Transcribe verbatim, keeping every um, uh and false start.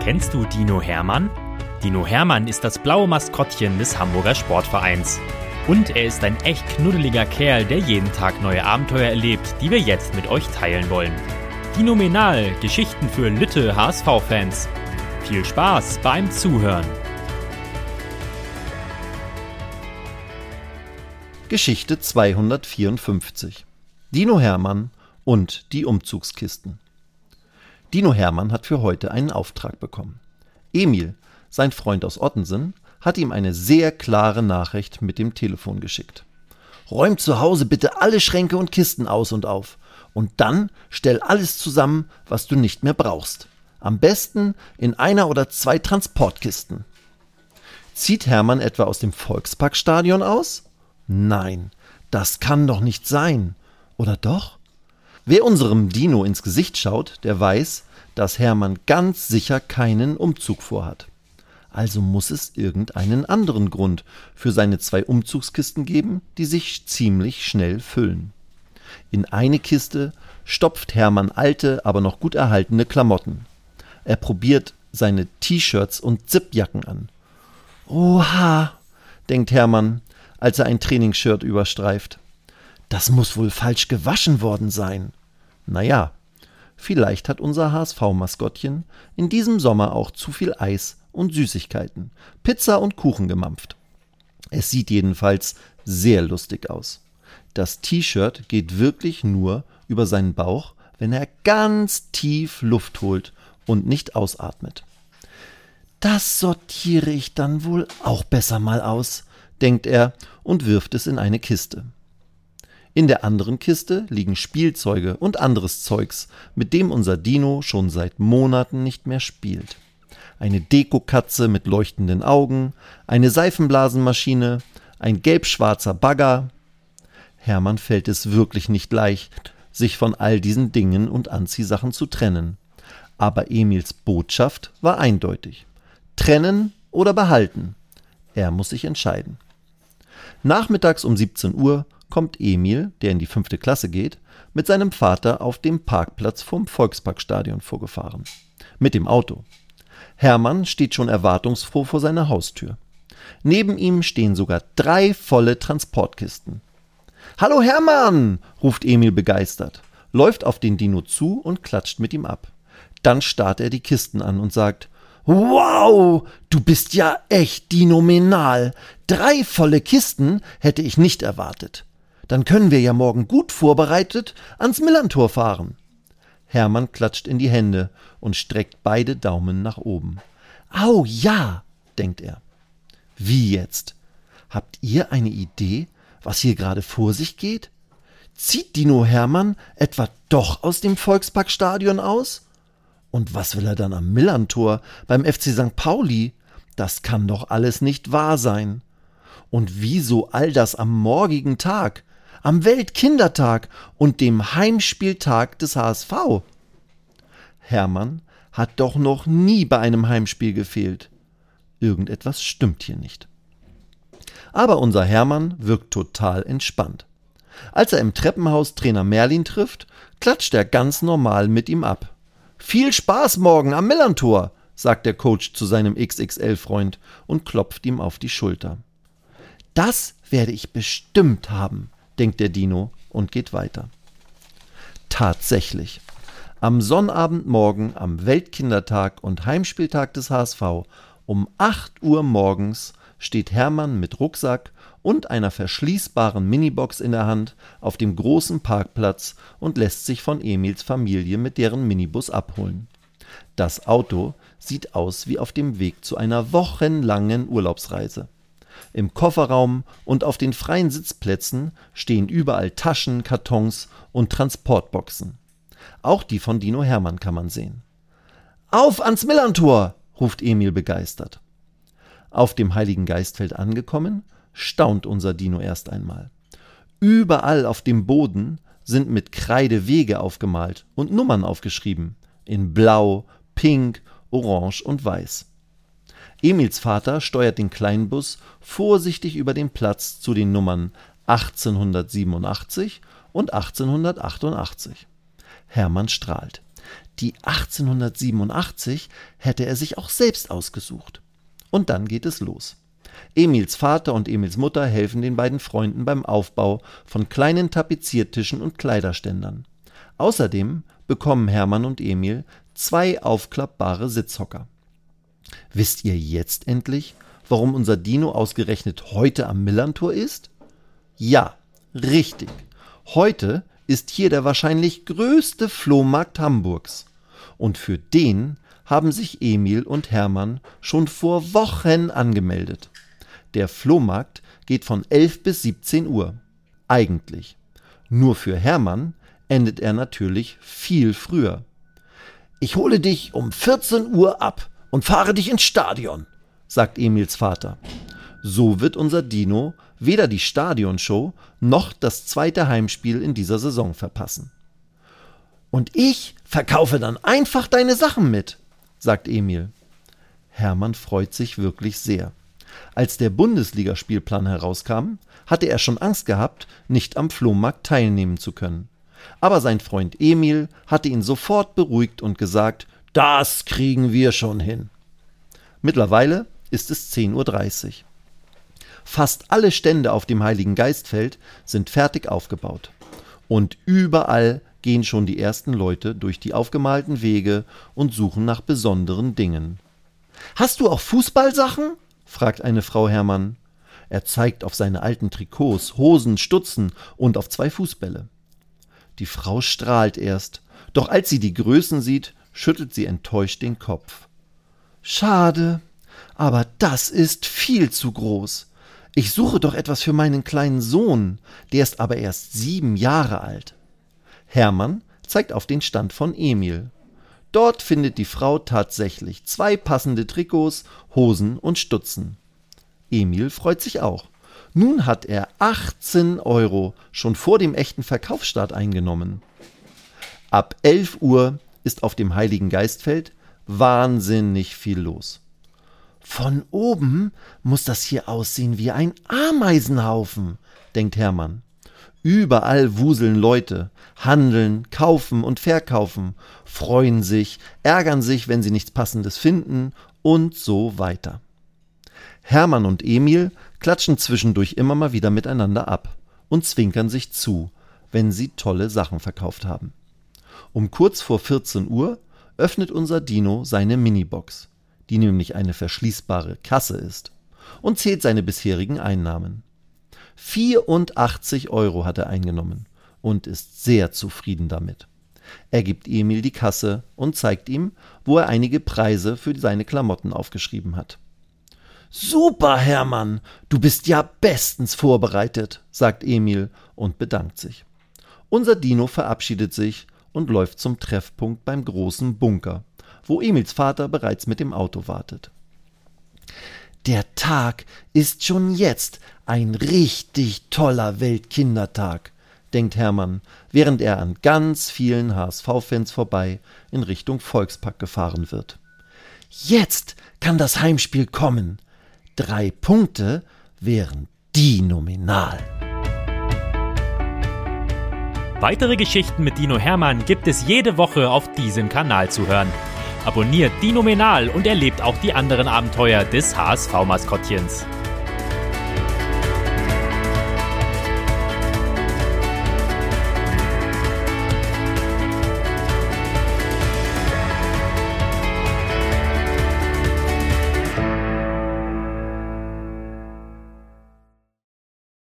Kennst du Dino Hermann? Dino Hermann ist das blaue Maskottchen des Hamburger Sportvereins. Und er ist ein echt knuddeliger Kerl, der jeden Tag neue Abenteuer erlebt, die wir jetzt mit euch teilen wollen. Dinomenal, Geschichten für Lütte H S V-Fans. Viel Spaß beim Zuhören. Geschichte zweihundertvierundfünfzig. Dino Hermann und die Umzugskisten. Dino Hermann hat für heute einen Auftrag bekommen. Emil, sein Freund aus Ottensen, hat ihm eine sehr klare Nachricht mit dem Telefon geschickt. Räum zu Hause bitte alle Schränke und Kisten aus und auf. Und dann stell alles zusammen, was du nicht mehr brauchst. Am besten in einer oder zwei Transportkisten. Zieht Hermann etwa aus dem Volksparkstadion aus? Nein, das kann doch nicht sein. Oder doch? Wer unserem Dino ins Gesicht schaut, der weiß, dass Hermann ganz sicher keinen Umzug vorhat. Also muss es irgendeinen anderen Grund für seine zwei Umzugskisten geben, die sich ziemlich schnell füllen. In eine Kiste stopft Hermann alte, aber noch gut erhaltene Klamotten. Er probiert seine T-Shirts und Zipjacken an. Oha, denkt Hermann, als er ein Trainingsshirt überstreift. Das muss wohl falsch gewaschen worden sein. Naja, vielleicht hat unser H S V-Maskottchen in diesem Sommer auch zu viel Eis und Süßigkeiten, Pizza und Kuchen gemampft. Es sieht jedenfalls sehr lustig aus. Das T-Shirt geht wirklich nur über seinen Bauch, wenn er ganz tief Luft holt und nicht ausatmet. Das sortiere ich dann wohl auch besser mal aus, denkt er und wirft es in eine Kiste. In der anderen Kiste liegen Spielzeuge und anderes Zeugs, mit dem unser Dino schon seit Monaten nicht mehr spielt. Eine Dekokatze mit leuchtenden Augen, eine Seifenblasenmaschine, ein gelb-schwarzer Bagger. Hermann fällt es wirklich nicht leicht, sich von all diesen Dingen und Anziehsachen zu trennen. Aber Emils Botschaft war eindeutig. Trennen oder behalten. Er muss sich entscheiden. Nachmittags um siebzehn Uhr kommt Emil, der in die fünfte Klasse geht, mit seinem Vater auf dem Parkplatz vom Volksparkstadion vorgefahren. Mit dem Auto. Hermann steht schon erwartungsfroh vor seiner Haustür. Neben ihm stehen sogar drei volle Transportkisten. »Hallo Hermann«, ruft Emil begeistert, läuft auf den Dino zu und klatscht mit ihm ab. Dann starrt er die Kisten an und sagt: »Wow, du bist ja echt dinomenal. Drei volle Kisten hätte ich nicht erwartet. Dann können wir ja morgen gut vorbereitet ans Millerntor fahren.« Hermann klatscht in die Hände und streckt beide Daumen nach oben. »Au ja«, denkt er. »Wie jetzt? Habt ihr eine Idee, was hier gerade vor sich geht? Zieht Dino Hermann etwa doch aus dem Volksparkstadion aus? Und was will er dann am Millerntor beim F C Sankt Pauli? Das kann doch alles nicht wahr sein. Und wieso all das am morgigen Tag, am Weltkindertag und dem Heimspieltag des H S V? Hermann hat doch noch nie bei einem Heimspiel gefehlt. Irgendetwas stimmt hier nicht. Aber unser Hermann wirkt total entspannt. Als er im Treppenhaus Trainer Merlin trifft, klatscht er ganz normal mit ihm ab. »Viel Spaß morgen am Millerntor«, sagt der Coach zu seinem X X L-Freund und klopft ihm auf die Schulter. »Das werde ich bestimmt haben«, denkt der Dino und geht weiter. Tatsächlich. Am Sonnabendmorgen am Weltkindertag und Heimspieltag des H S V um acht Uhr morgens steht Hermann mit Rucksack und einer verschließbaren Minibox in der Hand auf dem großen Parkplatz und lässt sich von Emils Familie mit deren Minibus abholen. Das Auto sieht aus wie auf dem Weg zu einer wochenlangen Urlaubsreise. Im Kofferraum und auf den freien Sitzplätzen stehen überall Taschen, Kartons und Transportboxen. Auch die von Dino Hermann kann man sehen. »Auf ans Millerntor«, ruft Emil begeistert. Auf dem Heiligen Geistfeld angekommen, staunt unser Dino erst einmal. Überall auf dem Boden sind mit Kreide Wege aufgemalt und Nummern aufgeschrieben, in Blau, Pink, Orange und Weiß. Emils Vater steuert den Kleinbus vorsichtig über den Platz zu den Nummern achtzehnhundertsiebenundachtzig und achtzehnhundertachtundachtzig. Hermann strahlt. Die achtzehnhundertsiebenundachtzig hätte er sich auch selbst ausgesucht. Und dann geht es los. Emils Vater und Emils Mutter helfen den beiden Freunden beim Aufbau von kleinen Tapeziertischen und Kleiderständern. Außerdem bekommen Hermann und Emil zwei aufklappbare Sitzhocker. Wisst ihr jetzt endlich, warum unser Dino ausgerechnet heute am Millerntor ist? Ja, richtig. Heute ist hier der wahrscheinlich größte Flohmarkt Hamburgs. Und für den haben sich Emil und Hermann schon vor Wochen angemeldet. Der Flohmarkt geht von elf bis siebzehn Uhr. Eigentlich. Nur für Hermann endet er natürlich viel früher. »Ich hole dich um vierzehn Uhr ab und fahre dich ins Stadion«, sagt Emils Vater. So wird unser Dino weder die Stadionshow noch das zweite Heimspiel in dieser Saison verpassen. »Und ich verkaufe dann einfach deine Sachen mit«, sagt Emil. Hermann freut sich wirklich sehr. Als der Bundesligaspielplan herauskam, hatte er schon Angst gehabt, nicht am Flohmarkt teilnehmen zu können. Aber sein Freund Emil hatte ihn sofort beruhigt und gesagt, das kriegen wir schon hin. Mittlerweile ist es zehn Uhr dreißig. Fast alle Stände auf dem Heiligengeistfeld sind fertig aufgebaut. Und überall gehen schon die ersten Leute durch die aufgemalten Wege und suchen nach besonderen Dingen. »Hast du auch Fußballsachen?« fragt eine Frau Hermann. Er zeigt auf seine alten Trikots, Hosen, Stutzen und auf zwei Fußbälle. Die Frau strahlt erst, doch als sie die Größen sieht, schüttelt sie enttäuscht den Kopf. »Schade, aber das ist viel zu groß. Ich suche doch etwas für meinen kleinen Sohn, der ist aber erst sieben Jahre alt.« Hermann zeigt auf den Stand von Emil. Dort findet die Frau tatsächlich zwei passende Trikots, Hosen und Stutzen. Emil freut sich auch. Nun hat er achtzehn Euro schon vor dem echten Verkaufsstart eingenommen. Ab elf Uhr ist auf dem Heiligengeistfeld wahnsinnig viel los. »Von oben muss das hier aussehen wie ein Ameisenhaufen«, denkt Hermann. Überall wuseln Leute, handeln, kaufen und verkaufen, freuen sich, ärgern sich, wenn sie nichts Passendes finden und so weiter. Hermann und Emil klatschen zwischendurch immer mal wieder miteinander ab und zwinkern sich zu, wenn sie tolle Sachen verkauft haben. Um kurz vor vierzehn Uhr öffnet unser Dino seine Minibox, die nämlich eine verschließbare Kasse ist, und zählt seine bisherigen Einnahmen. vierundachtzig Euro hat er eingenommen und ist sehr zufrieden damit. Er gibt Emil die Kasse und zeigt ihm, wo er einige Preise für seine Klamotten aufgeschrieben hat. »Super, Hermann, du bist ja bestens vorbereitet«, sagt Emil und bedankt sich. Unser Dino verabschiedet sich und läuft zum Treffpunkt beim großen Bunker, wo Emils Vater bereits mit dem Auto wartet. »Der Tag ist schon jetzt ein richtig toller Weltkindertag«, denkt Hermann, während er an ganz vielen H S V-Fans vorbei in Richtung Volkspark gefahren wird. »Jetzt kann das Heimspiel kommen. Drei Punkte wären dinominal.« Weitere Geschichten mit Dino Hermann gibt es jede Woche auf diesem Kanal zu hören. Abonniert Dinominal und erlebt auch die anderen Abenteuer des H S V-Maskottchens.